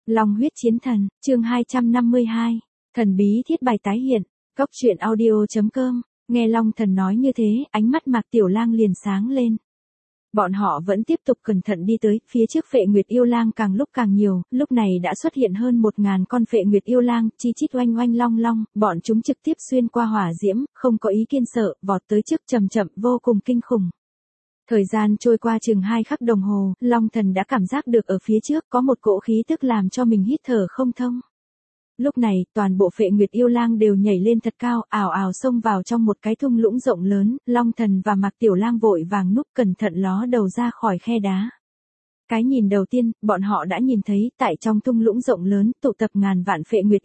Long huyết chiến thần, chương 252. Thần bí thiết bài tái hiện. Cốc truyện audio.com. Nghe Long Thần nói như thế, ánh mắt Mạc Tiểu Lang liền sáng lên. Bọn họ vẫn tiếp tục cẩn thận đi tới, phía trước Phệ Nguyệt Yêu Lang càng lúc càng nhiều, lúc này đã xuất hiện hơn 1000 con Phệ Nguyệt Yêu Lang, chi chít oanh oanh long long, bọn chúng trực tiếp xuyên qua hỏa diễm, không có ý kiên sợ, vọt tới trước chậm chậm, vô cùng kinh khủng. Thời gian trôi qua chừng 2 khắc đồng hồ, Long Thần đã cảm giác được ở phía trước có một cỗ khí tức làm cho mình hít thở không thông. Lúc này, toàn bộ Phệ Nguyệt Yêu Lang đều nhảy lên thật cao, ào ào xông vào trong một cái thung lũng rộng lớn, Long Thần và Mạc Tiểu Lang vội vàng núp cẩn thận ló đầu ra khỏi khe đá. Cái nhìn đầu tiên, bọn họ đã nhìn thấy, tại trong thung lũng rộng lớn, tụ tập ngàn vạn Phệ Nguyệt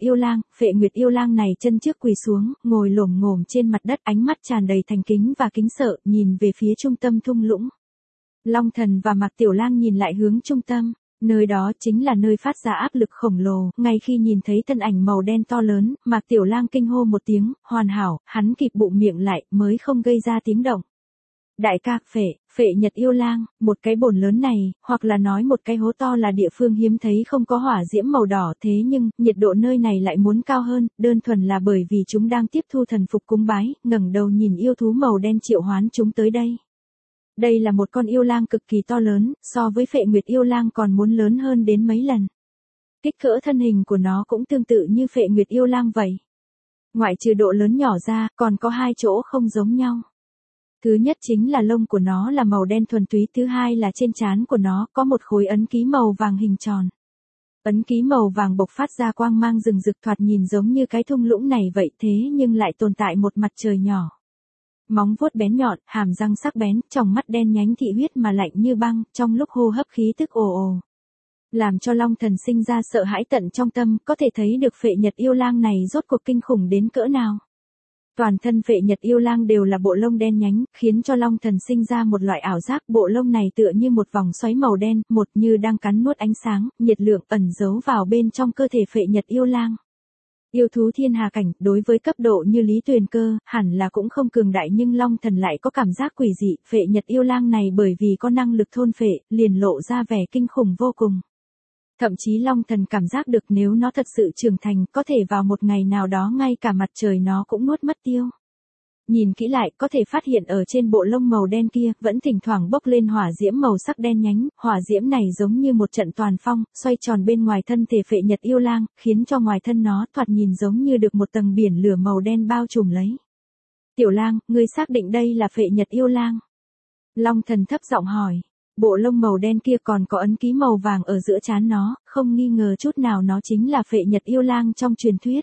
Yêu Lang này chân trước quỳ xuống, ngồi lồm ngồm trên mặt đất, ánh mắt tràn đầy thành kính và kính sợ, nhìn về phía trung tâm thung lũng. Long Thần và Mạc Tiểu Lang nhìn lại hướng trung tâm. Nơi đó chính là nơi phát ra áp lực khổng lồ, ngay khi nhìn thấy thân ảnh màu đen to lớn, Mạc Tiểu Lang kinh hô một tiếng, hoàn hảo, hắn kịp bụng miệng lại, mới không gây ra tiếng động. Đại ca, Phệ Nhật Yêu Lang, một cái bồn lớn này, hoặc là nói một cái hố to là địa phương hiếm thấy không có hỏa diễm màu đỏ, thế nhưng, nhiệt độ nơi này lại muốn cao hơn, đơn thuần là bởi vì chúng đang tiếp thu thần phục cúng bái, ngẩng đầu nhìn yêu thú màu đen triệu hoán chúng tới đây. Đây là một con yêu lang cực kỳ to lớn, so với Phệ Nguyệt Yêu Lang còn muốn lớn hơn đến mấy lần. Kích cỡ thân hình của nó cũng tương tự như Phệ Nguyệt Yêu Lang vậy. Ngoại trừ độ lớn nhỏ ra, còn có 2 chỗ không giống nhau. Thứ nhất chính là lông của nó là màu đen thuần túy, thứ hai là trên trán của nó có một khối ấn ký màu vàng hình tròn. Ấn ký màu vàng bộc phát ra quang mang rừng rực, thoạt nhìn giống như cái thung lũng này vậy, thế nhưng lại tồn tại một mặt trời nhỏ. Móng vuốt bén nhọn, hàm răng sắc bén, tròng mắt đen nhánh thị huyết mà lạnh như băng, trong lúc hô hấp khí tức ồ ồ. Làm cho Long Thần sinh ra sợ hãi tận trong tâm, có thể thấy được Phệ Nhật Yêu Lang này rốt cuộc kinh khủng đến cỡ nào. Toàn thân Phệ Nhật Yêu Lang đều là bộ lông đen nhánh, khiến cho Long Thần sinh ra một loại ảo giác, bộ lông này tựa như một vòng xoáy màu đen, một như đang cắn nuốt ánh sáng, nhiệt lượng ẩn giấu vào bên trong cơ thể Phệ Nhật Yêu Lang. Yêu thú thiên hà cảnh, đối với cấp độ như Lý Tuyền Cơ, hẳn là cũng không cường đại, nhưng Long Thần lại có cảm giác quỷ dị, Phệ Nhật Yêu Lang này bởi vì có năng lực thôn phệ, liền lộ ra vẻ kinh khủng vô cùng. Thậm chí Long Thần cảm giác được nếu nó thật sự trưởng thành, có thể vào một ngày nào đó ngay cả mặt trời nó cũng nuốt mất tiêu. Nhìn kỹ lại, có thể phát hiện ở trên bộ lông màu đen kia, vẫn thỉnh thoảng bốc lên hỏa diễm màu sắc đen nhánh, hỏa diễm này giống như một trận toàn phong, xoay tròn bên ngoài thân thể Phệ Nhật Yêu Lang, khiến cho ngoài thân nó thoạt nhìn giống như được một tầng biển lửa màu đen bao trùm lấy. Tiểu Lang, ngươi xác định đây là Phệ Nhật Yêu Lang? Long Thần thấp giọng hỏi. Bộ lông màu đen kia còn có ấn ký màu vàng ở giữa trán nó, không nghi ngờ chút nào nó chính là Phệ Nhật Yêu Lang trong truyền thuyết.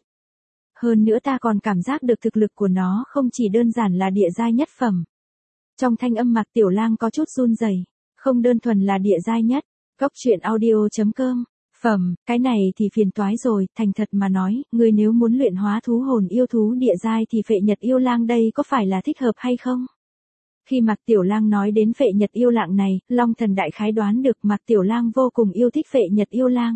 Hơn nữa ta còn cảm giác được thực lực của nó không chỉ đơn giản là địa giai nhất phẩm. Trong thanh âm Mạc Tiểu Lang có chút run rẩy, không đơn thuần là địa giai nhất. Cốc truyện audio.com. Phẩm, cái này thì phiền toái rồi, thành thật mà nói, ngươi nếu muốn luyện hóa thú hồn yêu thú địa giai thì Phệ Nhật Yêu Lang đây có phải là thích hợp hay không? Khi Mạc Tiểu Lang nói đến Phệ Nhật Yêu Lang này, Long Thần đại khái đoán được Mạc Tiểu Lang vô cùng yêu thích Phệ Nhật Yêu Lang.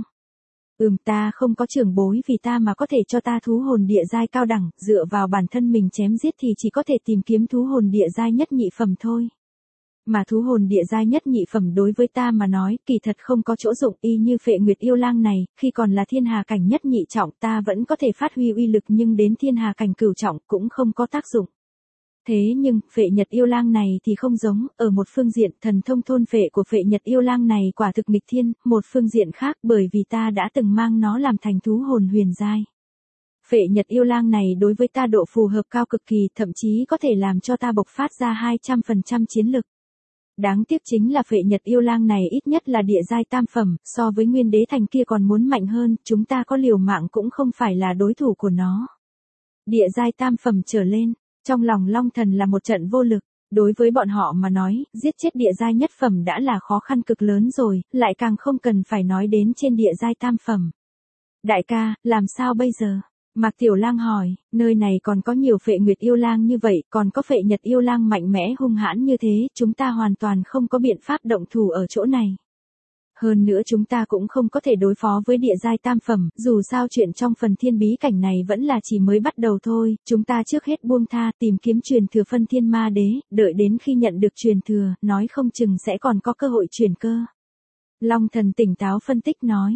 Ta không có trưởng bối vì ta mà có thể cho ta thú hồn địa giai cao đẳng, dựa vào bản thân mình chém giết thì chỉ có thể tìm kiếm thú hồn địa giai nhất nhị phẩm thôi. Mà thú hồn địa giai nhất nhị phẩm đối với ta mà nói, kỳ thật không có chỗ dụng, y như Phệ Nguyệt Yêu Lang này, khi còn là thiên hà cảnh nhất nhị trọng ta vẫn có thể phát huy uy lực, nhưng đến thiên hà cảnh cửu trọng cũng không có tác dụng. Thế nhưng, Phệ Nhật Yêu Lang này thì không giống, ở một phương diện thần thông thôn phệ của Phệ Nhật Yêu Lang này quả thực nghịch thiên, một phương diện khác bởi vì ta đã từng mang nó làm thành thú hồn huyền giai. Phệ Nhật Yêu Lang này đối với ta độ phù hợp cao cực kỳ, thậm chí có thể làm cho ta bộc phát ra 200% chiến lực. Đáng tiếc chính là Phệ Nhật Yêu Lang này ít nhất là địa giai tam phẩm, so với Nguyên Đế Thành kia còn muốn mạnh hơn, chúng ta có liều mạng cũng không phải là đối thủ của nó. Địa giai tam phẩm trở lên. Trong lòng Long Thần là một trận vô lực, đối với bọn họ mà nói, giết chết địa giai nhất phẩm đã là khó khăn cực lớn rồi, lại càng không cần phải nói đến trên địa giai tam phẩm. Đại ca, làm sao bây giờ? Mạc Tiểu Lang hỏi, nơi này còn có nhiều Phệ Nguyệt Yêu Lang như vậy, còn có Phệ Nhật Yêu Lang mạnh mẽ hung hãn như thế, chúng ta hoàn toàn không có biện pháp động thủ ở chỗ này. Hơn nữa chúng ta cũng không có thể đối phó với địa giai tam phẩm, dù sao chuyện trong phần thiên bí cảnh này vẫn là chỉ mới bắt đầu thôi, chúng ta trước hết buông tha tìm kiếm truyền thừa phân thiên ma đế, đợi đến khi nhận được truyền thừa, nói không chừng sẽ còn có cơ hội chuyển cơ. Long Thần tỉnh táo phân tích nói,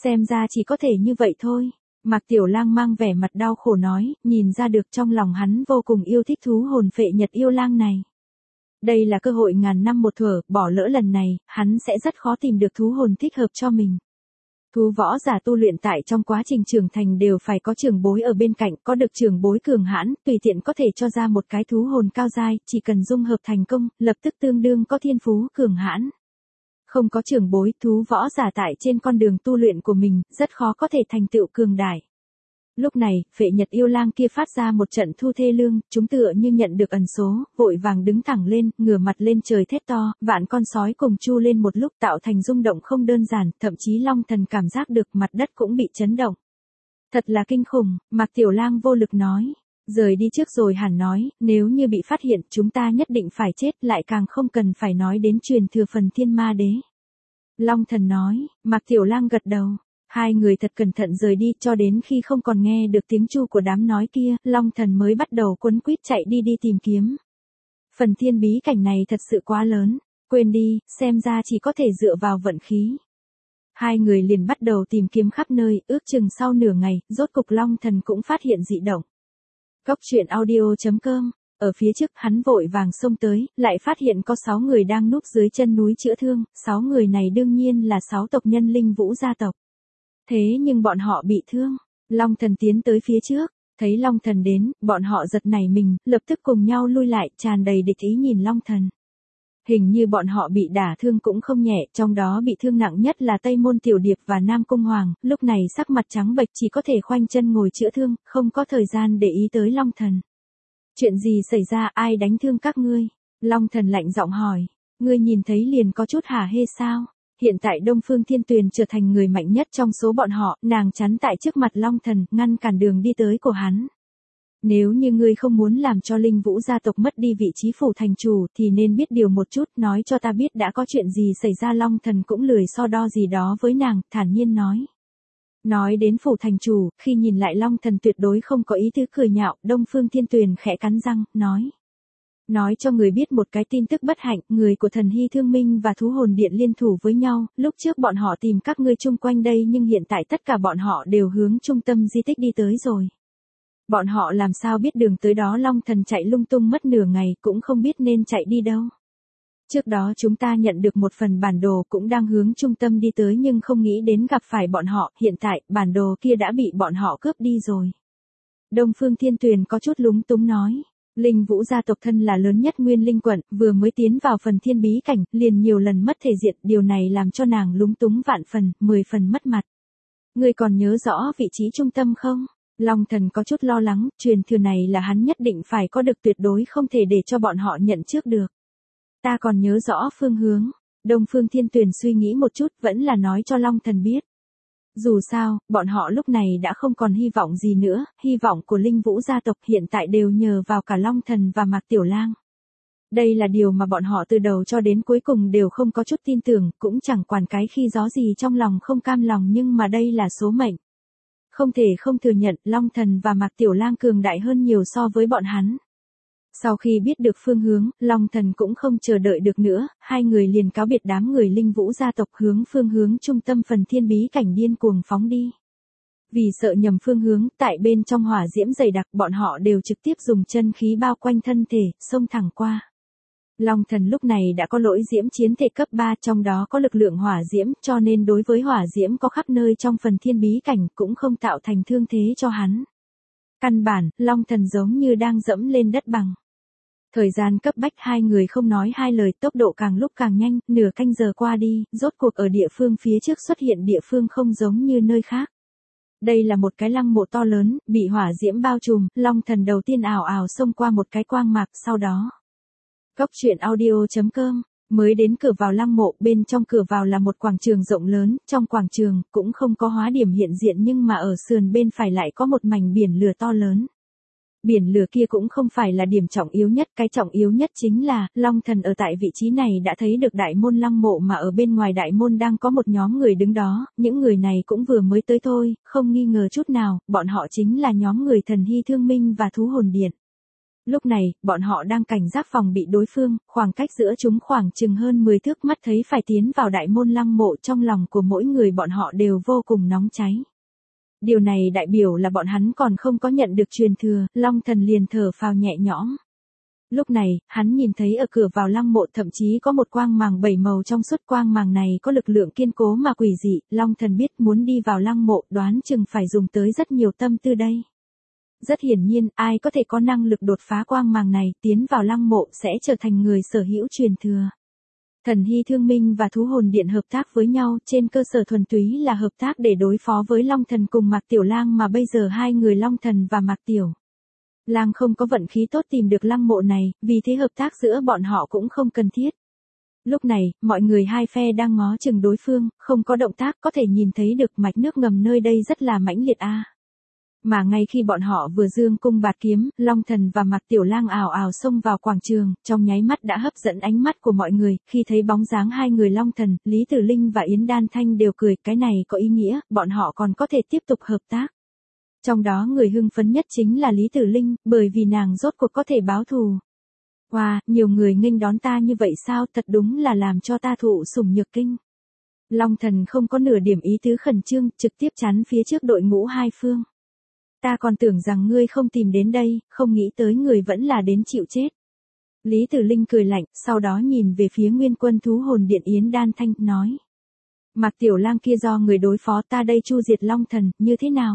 Xem ra chỉ có thể như vậy thôi. Mạc Tiểu Lang mang vẻ mặt đau khổ nói, nhìn ra được trong lòng hắn vô cùng yêu thích thú hồn phệ nhật yêu lang này. Đây là cơ hội ngàn năm một thuở, bỏ lỡ lần này, hắn sẽ rất khó tìm được thú hồn thích hợp cho mình. Thú võ giả tu luyện tại trong quá trình trưởng thành đều phải có trưởng bối ở bên cạnh, có được trưởng bối cường hãn, tùy tiện có thể cho ra một cái thú hồn cao giai, chỉ cần dung hợp thành công, lập tức tương đương có thiên phú cường hãn. Không có trưởng bối, thú võ giả tại trên con đường tu luyện của mình, rất khó có thể thành tựu cường đại. Lúc này, phệ nhật yêu lang kia phát ra một trận thu thê lương, chúng tựa như nhận được ẩn số, vội vàng đứng thẳng lên, ngửa mặt lên trời thét to, vạn con sói cùng chu lên một lúc tạo thành rung động không đơn giản, thậm chí Long Thần cảm giác được mặt đất cũng bị chấn động. Thật là kinh khủng, Mạc Tiểu Lang vô lực nói. Rời đi trước rồi hẳn nói, nếu như bị phát hiện chúng ta nhất định phải chết, lại càng không cần phải nói đến truyền thừa phần thiên ma đế. Long Thần nói, Mạc Tiểu Lang gật đầu. Hai người thật cẩn thận rời đi cho đến khi không còn nghe được tiếng chu của đám nói kia, Long Thần mới bắt đầu quấn quýt chạy đi tìm kiếm. Phần thiên bí cảnh này thật sự quá lớn, quên đi, xem ra chỉ có thể dựa vào vận khí. Hai người liền bắt đầu tìm kiếm khắp nơi, ước chừng sau nửa ngày, rốt cục Long Thần cũng phát hiện dị động. Cốc truyện audio.com, ở phía trước hắn vội vàng xông tới, lại phát hiện có 6 người đang núp dưới chân núi chữa thương, 6 người này đương nhiên là 6 tộc nhân Linh Vũ gia tộc. Thế nhưng bọn họ bị thương, Long Thần tiến tới phía trước, thấy Long Thần đến, bọn họ giật nảy mình, lập tức cùng nhau lui lại, tràn đầy địch ý nhìn Long Thần. Hình như bọn họ bị đả thương cũng không nhẹ, trong đó bị thương nặng nhất là Tây Môn Tiểu Điệp và Nam Cung Hoàng, lúc này sắc mặt trắng bệch chỉ có thể khoanh chân ngồi chữa thương, không có thời gian để ý tới Long Thần. Chuyện gì xảy ra, ai đánh thương các ngươi? Long Thần lạnh giọng hỏi, ngươi nhìn thấy liền có chút hả hê sao? Hiện tại Đông Phương Thiên Tuyền trở thành người mạnh nhất trong số bọn họ, nàng chắn tại trước mặt Long Thần, ngăn cản đường đi tới của hắn. Nếu như ngươi không muốn làm cho Linh Vũ gia tộc mất đi vị trí phủ thành chủ thì nên biết điều một chút, nói cho ta biết đã có chuyện gì xảy ra. Long Thần cũng lười so đo gì đó với nàng, thản nhiên nói. Nói đến phủ thành chủ, khi nhìn lại Long Thần tuyệt đối không có ý tứ cười nhạo, Đông Phương Thiên Tuyền khẽ cắn răng, nói. Nói cho người biết một cái tin tức bất hạnh, người của thần Hy Thương Minh và Thú Hồn Điện liên thủ với nhau, lúc trước bọn họ tìm các ngươi chung quanh đây nhưng hiện tại tất cả bọn họ đều hướng trung tâm di tích đi tới rồi. Bọn họ làm sao biết đường tới đó? Long Thần chạy lung tung mất nửa ngày cũng không biết nên chạy đi đâu. Trước đó chúng ta nhận được một phần bản đồ cũng đang hướng trung tâm đi tới nhưng không nghĩ đến gặp phải bọn họ, hiện tại bản đồ kia đã bị bọn họ cướp đi rồi. Đông Phương Thiên Tuyền có chút lúng túng nói. Linh Vũ gia tộc thân là lớn nhất Nguyên Linh quận, vừa mới tiến vào phần thiên bí cảnh, liền nhiều lần mất thể diện, điều này làm cho nàng lúng túng vạn phần, 10 phần mất mặt. Ngươi còn nhớ rõ vị trí trung tâm không? Long Thần có chút lo lắng, truyền thừa này là hắn nhất định phải có được, tuyệt đối không thể để cho bọn họ nhận trước được. Ta còn nhớ rõ phương hướng. Đông Phương Thiên Tuyền suy nghĩ một chút, vẫn là nói cho Long Thần biết. Dù sao, bọn họ lúc này đã không còn hy vọng gì nữa, hy vọng của Linh Vũ gia tộc hiện tại đều nhờ vào cả Long Thần và Mạc Tiểu Lang. Đây là điều mà bọn họ từ đầu cho đến cuối cùng đều không có chút tin tưởng, cũng chẳng quản cái khi gió gì trong lòng không cam lòng, nhưng mà đây là số mệnh. Không thể không thừa nhận, Long Thần và Mạc Tiểu Lang cường đại hơn nhiều so với bọn hắn. Sau khi biết được phương hướng, Long Thần cũng không chờ đợi được nữa, hai người liền cáo biệt đám người Linh Vũ gia tộc hướng phương hướng trung tâm phần thiên bí cảnh điên cuồng phóng đi. Vì sợ nhầm phương hướng, tại bên trong hỏa diễm dày đặc, bọn họ đều trực tiếp dùng chân khí bao quanh thân thể, xông thẳng qua. Long Thần lúc này đã có lỗi diễm chiến thể cấp 3, trong đó có lực lượng hỏa diễm, cho nên đối với hỏa diễm có khắp nơi trong phần thiên bí cảnh cũng không tạo thành thương thế cho hắn. Căn bản, Long Thần giống như đang dẫm lên đất bằng. Thời gian cấp bách, hai người không nói hai lời, tốc độ càng lúc càng nhanh, nửa canh giờ qua đi, rốt cuộc ở địa phương phía trước xuất hiện địa phương không giống như nơi khác. Đây là một cái lăng mộ to lớn, bị hỏa diễm bao trùm, Long Thần đầu tiên ào ào xông qua một cái quang mạc, sau đó. Cốc truyện audio.com, mới đến cửa vào lăng mộ, bên trong cửa vào là một quảng trường rộng lớn, trong quảng trường cũng không có hóa điểm hiện diện nhưng mà ở sườn bên phải lại có một mảnh biển lửa to lớn. Biển lửa kia cũng không phải là điểm trọng yếu nhất, cái trọng yếu nhất chính là, Long Thần ở tại vị trí này đã thấy được đại môn lăng mộ mà ở bên ngoài đại môn đang có một nhóm người đứng đó, những người này cũng vừa mới tới thôi, không nghi ngờ chút nào, bọn họ chính là nhóm người thần Hy Thương Minh và Thú Hồn Điện. Lúc này, bọn họ đang cảnh giác phòng bị đối phương, khoảng cách giữa chúng khoảng chừng hơn 10 thước, mắt thấy phải tiến vào đại môn lăng mộ, trong lòng của mỗi người bọn họ đều vô cùng nóng cháy. Điều này đại biểu là bọn hắn còn không có nhận được truyền thừa, Long Thần liền thở phào nhẹ nhõm. Lúc này, hắn nhìn thấy ở cửa vào lăng mộ thậm chí có một quang màng 7 màu, trong suốt quang màng này có lực lượng kiên cố mà quỷ dị, Long Thần biết muốn đi vào lăng mộ đoán chừng phải dùng tới rất nhiều tâm tư đây. Rất hiển nhiên, ai có thể có năng lực đột phá quang màng này, tiến vào lăng mộ sẽ trở thành người sở hữu truyền thừa. Thần Hy Thương Minh và Thú Hồn Điện hợp tác với nhau, trên cơ sở thuần túy là hợp tác để đối phó với Long Thần cùng Mạc Tiểu Lang, mà bây giờ hai người Long Thần và Mạc Tiểu Lang không có vận khí tốt tìm được lăng mộ này, vì thế hợp tác giữa bọn họ cũng không cần thiết. Lúc này, mọi người hai phe đang ngó chừng đối phương, không có động tác, có thể nhìn thấy được mạch nước ngầm nơi đây rất là mãnh liệt a. Mà ngay khi bọn họ vừa dương cung bạt kiếm, Long Thần và Mạc Tiểu Lang ào ào xông vào quảng trường, trong nháy mắt đã hấp dẫn ánh mắt của mọi người, khi thấy bóng dáng hai người Long Thần, Lý Tử Linh và Yến Đan Thanh đều cười, cái này có ý nghĩa, bọn họ còn có thể tiếp tục hợp tác. Trong đó người hưng phấn nhất chính là Lý Tử Linh, bởi vì nàng rốt cuộc có thể báo thù. Wow, nhiều người nghênh đón ta như vậy sao, thật đúng là làm cho ta thụ sủng nhược kinh. Long Thần không có nửa điểm ý tứ khẩn trương, trực tiếp chắn phía trước đội ngũ hai phương. Ta còn tưởng rằng ngươi không tìm đến đây, không nghĩ tới người vẫn là đến chịu chết. Lý Tử Linh cười lạnh, sau đó nhìn về phía Nguyên Quân Thú Hồn Điện Yến Đan Thanh, nói. Mạc Tiểu Lang kia do người đối phó, ta đây chu diệt Long Thần, như thế nào?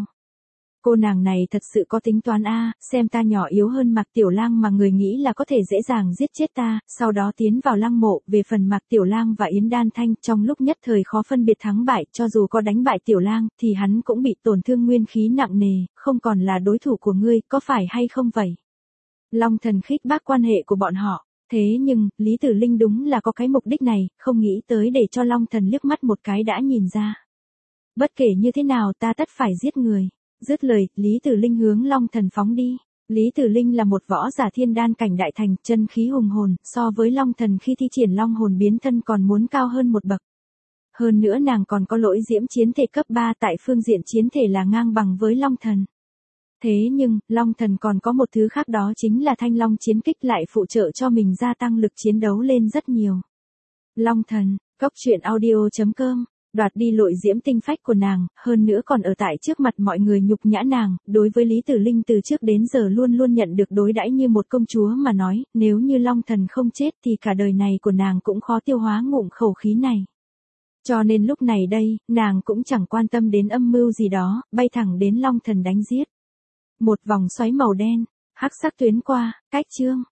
Cô nàng này thật sự có tính toán a, xem ta nhỏ yếu hơn Mạc Tiểu Lang mà người nghĩ là có thể dễ dàng giết chết ta, sau đó tiến vào lăng mộ. Về phần Mạc Tiểu Lang và Yến Đan Thanh, trong lúc nhất thời khó phân biệt thắng bại, cho dù có đánh bại Tiểu Lang, thì hắn cũng bị tổn thương nguyên khí nặng nề, không còn là đối thủ của ngươi, có phải hay không vậy? Long Thần khích bác quan hệ của bọn họ, thế nhưng, Lý Tử Linh đúng là có cái mục đích này, không nghĩ tới để cho Long Thần liếc mắt một cái đã nhìn ra. Bất kể như thế nào ta tất phải giết người. Dứt lời, Lý Tử Linh hướng Long Thần phóng đi. Lý Tử Linh là một võ giả thiên đan cảnh đại thành, chân khí hùng hồn, so với Long Thần khi thi triển Long hồn biến thân còn muốn cao hơn một bậc. Hơn nữa nàng còn có lỗi diễm chiến thể cấp 3, tại phương diện chiến thể là ngang bằng với Long Thần. Thế nhưng, Long Thần còn có một thứ khác, đó chính là Thanh Long chiến kích, lại phụ trợ cho mình gia tăng lực chiến đấu lên rất nhiều. Long Thần, Cốc.audio.com đoạt đi lội diễm tinh phách của nàng, hơn nữa còn ở tại trước mặt mọi người nhục nhã nàng. Đối với Lý Tử Linh từ trước đến giờ luôn luôn nhận được đối đãi như một công chúa mà nói, nếu như Long Thần không chết thì cả đời này của nàng cũng khó tiêu hóa ngụm khẩu khí này. Cho nên lúc này đây, nàng cũng chẳng quan tâm đến âm mưu gì đó, bay thẳng đến Long Thần đánh giết. Một vòng xoáy màu đen, hắc sắc tuyến qua, cách chương.